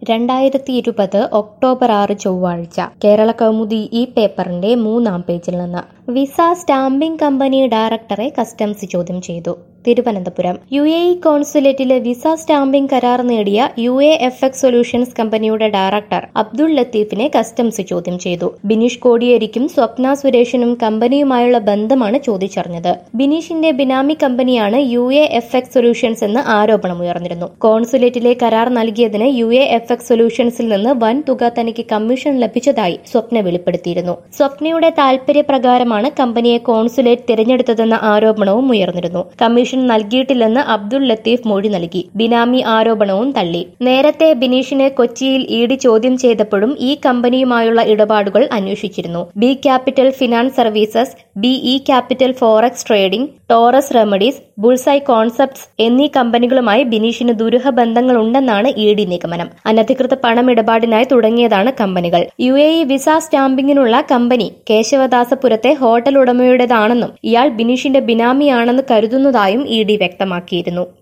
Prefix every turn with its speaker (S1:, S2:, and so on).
S1: 2020 October 6 ചൊവ്വാഴ്ച കേരള കൗമുദി ഈ പേപ്പറിന്റെ 3-ാം പേജിൽ നിന്ന് വിസ സ്റ്റാമ്പിംഗ് കമ്പനി ഡയറക്ടറെ കസ്റ്റംസ് ചോദ്യം ചെയ്തു. തിരുവനന്തപുരം UAE കോൺസുലേറ്റിലെ വിസ സ്റ്റാമ്പിംഗ് കരാർ നേടിയ UAFX സൊല്യൂഷൻസ് കമ്പനിയുടെ ഡയറക്ടർ അബ്ദുൾ ലത്തീഫിനെ കസ്റ്റംസ് ചോദ്യം ചെയ്തു. ബിനീഷ് കോടിയേരിക്കും സ്വപ്ന സുരേഷിനും കമ്പനിയുമായുള്ള ബന്ധമാണ് ചോദിച്ചറിഞ്ഞത്. ബിനീഷിന്റെ ബിനാമി കമ്പനിയാണ് UAFX സൊല്യൂഷൻസ് എന്ന് ആരോപണമുയർന്നിരുന്നു. കോൺസുലേറ്റിലെ കരാർ നൽകിയതിന് UAFX സൊല്യൂഷൻസിൽ നിന്ന് വൻ തുക തനിക്ക് കമ്മീഷൻ ലഭിച്ചതായി സ്വപ്ന വെളിപ്പെടുത്തിയിരുന്നു. സ്വപ്നയുടെ താൽപര്യപ്രകാരമാണ് കമ്പനിയെ കോൺസുലേറ്റ് തിരഞ്ഞെടുത്തതെന്ന ആരോപണവും ഉയർന്നിരുന്നു. കമ്മീഷൻ നൽകിയിട്ടില്ലെന്ന് അബ്ദുൾ ലത്തീഫ് മൊഴി നൽകി. ബിനാമി ആരോപണവും തള്ളി. നേരത്തെ ബിനീഷിനെ കൊച്ചിയിൽ ED ചോദ്യം ചെയ്തപ്പോഴും ഈ കമ്പനിയുമായുള്ള ഇടപാടുകൾ അന്വേഷിച്ചിരുന്നു. B capital finance services, BE capital forex trading, Taurus remedies, bullseye concepts എന്നീ കമ്പനികളുമായി ബിനീഷിന് ദുരൂഹ ബന്ധങ്ങളുണ്ടെന്നാണ് ED നിഗമനം. അനധികൃത പണമിടപാടിനായി തുടങ്ങിയതാണ് കമ്പനികൾ. UAE വിസ സ്റ്റാമ്പിങ്ങിനുള്ള കമ്പനി കേശവദാസപുരത്തെ ഹോട്ടൽ ഉടമയുടേതാണെന്നും ഇയാൾ ബിനീഷിന്റെ ബിനാമിയാണെന്ന് കരുതുന്നതായും ED വ്യക്തമാക്കിയിരുന്നു.